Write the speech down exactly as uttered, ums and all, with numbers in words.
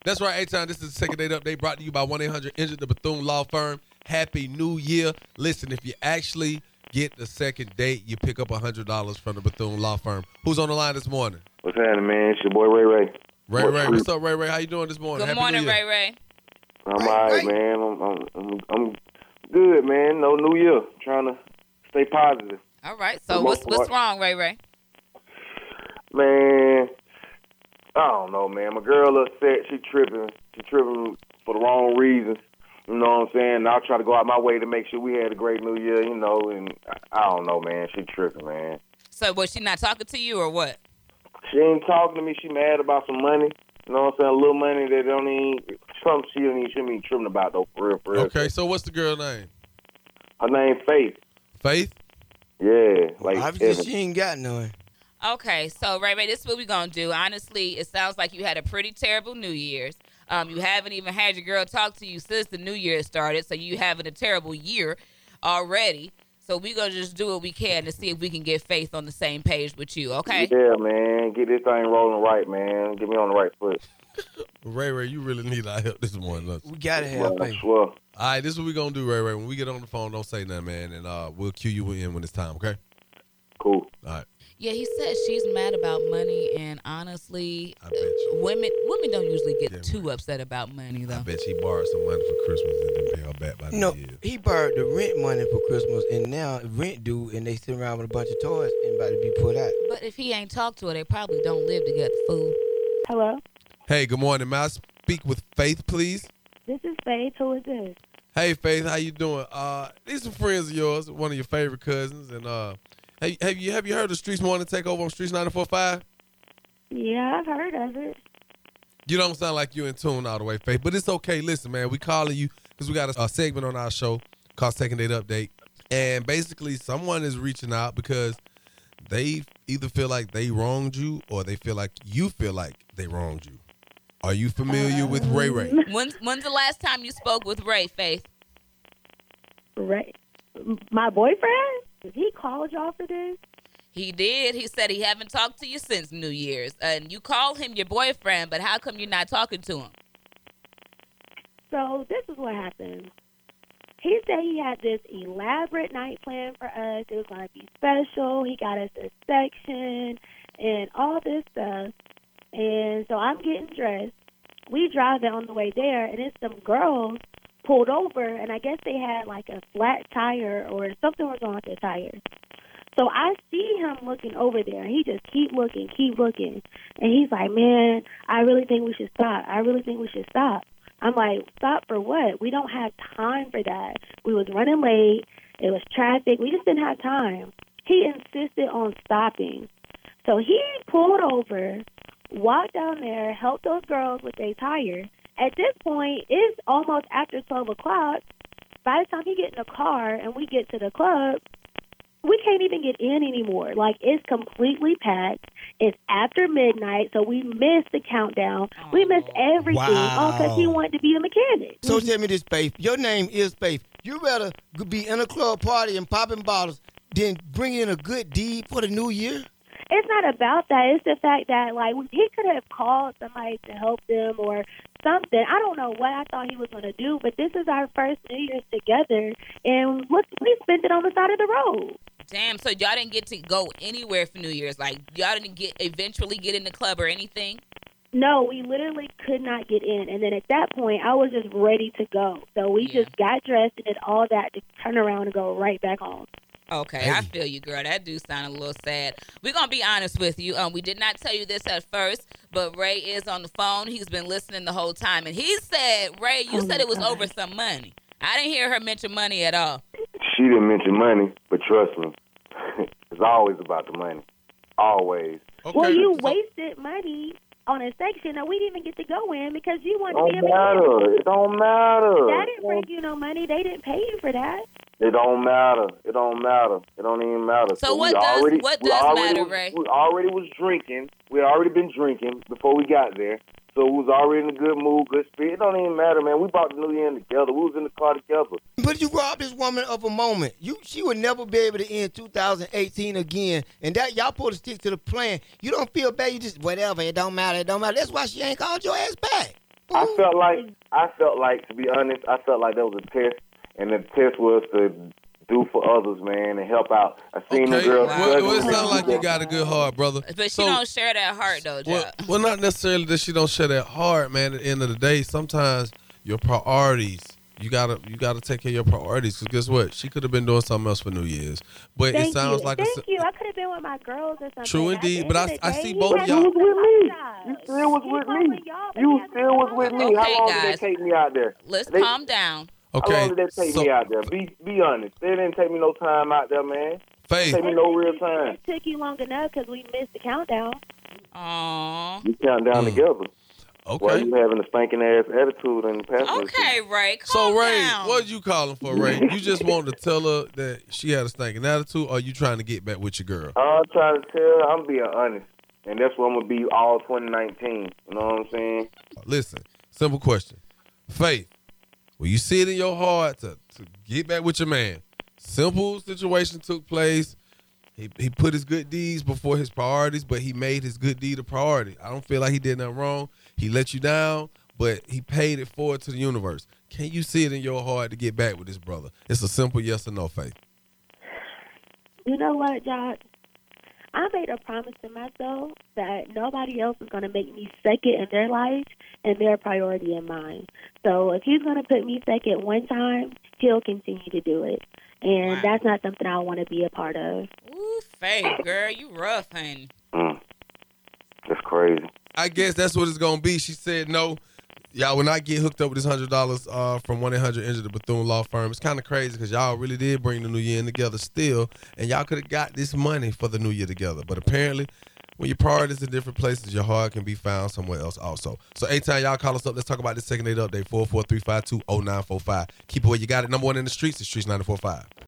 That's right, A-Town. This is the second date update brought to you by one eight hundred injured, the Bethune Law Firm. Happy New Year. Listen, if you actually get the second date, you pick up one hundred dollars from the Bethune Law Firm. Who's on the line this morning? What's happening, man? It's your boy Ray Ray. Ray Ray. What's up, Ray Ray? How you doing this morning? Good Happy morning, New Year. Ray Ray. I'm Ray, all right, Ray. man. I'm, I'm, I'm, I'm good, man. No New Year. Trying to stay positive. All right. For So the what's most what's part. wrong, Ray Ray? Man, I don't know, man. My girl upset. She tripping. She tripping for the wrong reasons. You know what I'm saying? And I'll try to go out my way to make sure we had a great New Year, you know. And I, I don't know, man. She tripping, man. So was she not talking to you or what? She ain't talking to me. She mad about some money. You know what I'm saying? A little money that don't even, something she don't even, shouldn't be tripping about, though, for real, for real. Okay, so what's the girl name? Her name Faith. Faith? Yeah. Like Obviously, Evan. she ain't got none. Okay, so Ray Ray, this is what we're gonna do. Honestly, it sounds like you had a pretty terrible New Year's. Um, you haven't even had your girl talk to you since the New Year started, so you having a terrible year already. So we're gonna just do what we can to see if we can get Faith on the same page with you, okay? Yeah, man. Get this thing rolling right, man. Get me on the right foot. Ray Ray, you really need our help this morning. Look. We gotta have Well, I faith. swear. All right, this is what we're going to do, Ray Ray. When we get on the phone, don't say nothing, man, and uh, we'll cue you in when it's time, okay? Cool. All right. Yeah, he said she's mad about money, and honestly, I bet you. uh, women women don't usually get Yeah, too upset about money, I though. bet she borrowed some money for Christmas and didn't pay her back by the You know, year. he borrowed the rent money for Christmas, and now rent due, and they sit around with a bunch of toys and about to be put out. But if he ain't talked to her, they probably don't live together, fool. Hello, Hey, good morning. May I speak with Faith, please? this is Faith. Who is this? Hey, Faith, how you doing? Uh, these are friends of yours, one of your favorite cousins, and uh, have, have you have you heard of Streets Morning Takeover on Streets ninety-four point five? Yeah, I've heard of it. You don't sound like you're in tune all the way, Faith, but it's okay. Listen, man, we calling you because we got a, a segment on our show called Second Date Update, and basically someone is reaching out because they either feel like they wronged you or they feel like you feel like they wronged you. Are you familiar with Ray Ray? When's, when's the last time you spoke with Ray, Faith? Right. My boyfriend? He called y'all for this? He did. He said he haven't talked to you since New Year's. And you call him your boyfriend, but how come you're not talking to him? So this is what happened. He said he had this elaborate night plan for us. It was going to be special. He got us a section and all this stuff. And so I'm getting dressed. We drive it on the way there, and it's some girls pulled over, and I guess they had like a flat tire or something was wrong with their tires. So I see him looking over there, and he just keep looking, keep looking. And he's like, man, I really think we should stop. I really think we should stop. I'm like, stop for what? We don't have time for that. We was running late. It was traffic. We just didn't have time. He insisted on stopping. So he pulled over, walked down there, helped those girls with their tire. At this point, it's almost after twelve o'clock. By the time he get in the car and we get to the club, we can't even get in anymore. Like, it's completely packed. It's after midnight, so we missed the countdown. We missed everything, all because he Wow. wanted to be a mechanic. So tell me this, Faith. Your name is Faith. You rather be in a club party and popping bottles than bring in a good deed for the new year? It's not about that. It's the fact that, like, he could have called somebody to help them or something. I don't know what I thought he was going to do, but this is our first New Year's together, and look, we spent it on the side of the road. Damn, so y'all didn't get to go anywhere for New Year's? Like, y'all didn't get eventually get in the club or anything? No, we literally could not get in. And then at that point, I was just ready to go. So we Yeah. just got dressed and did all that to turn around and go right back home. Okay, I feel you, girl. That do sound a little sad. We're going to be honest with you. Um, we did not tell you this at first, but Ray is on the phone. He's been listening the whole time. And he said, Ray, you Oh said my it was God. over some money. I didn't hear her mention money at all. She didn't mention money, but trust me, it's always about the money. Always. Okay. Well, you so- wasted money on a section that we didn't even get to go in because you wanted to be a Don't mechanic. matter. It don't matter. That didn't bring you no money. They didn't pay you for that. It don't matter. It don't matter. It don't even matter. So we what does- already, what we does already matter, was, Ray? We already was drinking. We had already been drinking before we got there. So we was already in a good mood, good spirit. It don't even matter, man. We bought the New Year in together. We was in the car together. But you robbed this woman of a moment. You, she would never be able to end two thousand eighteen again. And that y'all supposed to stick to the plan. You don't feel bad. You just, whatever. It don't matter. It don't matter. That's why she ain't called your ass back. I felt like I felt like to be honest, I felt like that was a test, and the test was to do for others, man, and help out. I seen Okay. the girls. Wow. Well, well, it sounds like you got a good heart, brother. But she So- don't share that heart though, Well, Joe. well, not necessarily that she don't share that heart, man. At the end of the day, sometimes your priorities, you gotta you gotta take care of your priorities. Cause guess what? She could have been doing something else for New Year's, but Thank it sounds you. like Thank a, you. I could have been with my girls or something. True At the indeed, end but of I- the I day, see he both had y'all- You was with me. to You still was He with was me. with y'all, but You he had to still be was with me. Okay, How long did guys. they take me out there? Let's They- calm down. How okay. long did they take so, me out there? Be be honest. They didn't take me no time out there, man. Faith, Take me no real time. It took you long enough because we missed the countdown. Aw. We count down Mm. together. While okay. you having a spanking ass attitude in the passenger seat. Okay, Ray. So Calm Ray, down. what you calling for, Ray? You just want to tell her that she had a stinking attitude, or you trying to get back with your girl? I'm trying to tell her, I'm being honest. And that's what I'm going to be all twenty nineteen. You know what I'm saying? Listen, simple question. Faith, will you see it in your heart to, to get back with your man? Simple situation took place. He he put his good deeds before his priorities, but he made his good deed a priority. I don't feel like he did nothing wrong. He let you down, but he paid it forward to the universe. Can you see it in your heart to get back with this brother? It's a simple yes or no, Faith. You know what, Josh? I made a promise to myself that nobody else is going to make me second in their life and their priority in mine. So if he's going to put me second one time, he'll continue to do it. And Wow. that's not something I want to be a part of. Ooh, Faith, girl, you rough, honey. Mm. That's crazy. I guess that's what it's gonna be. She said no. Y'all will not get hooked up with this hundred dollars uh, from one eight hundred Injured the Bethune Law Firm. It's kind of crazy because y'all really did bring the new year in together still, and y'all could have got this money for the new year together. But apparently, when your priorities in different places, your heart can be found somewhere else also. So anytime y'all call us up, let's talk about this second date update. four four three five two oh nine four five. Keep it where you got it. Number one in the streets is Streets ninety-four point five.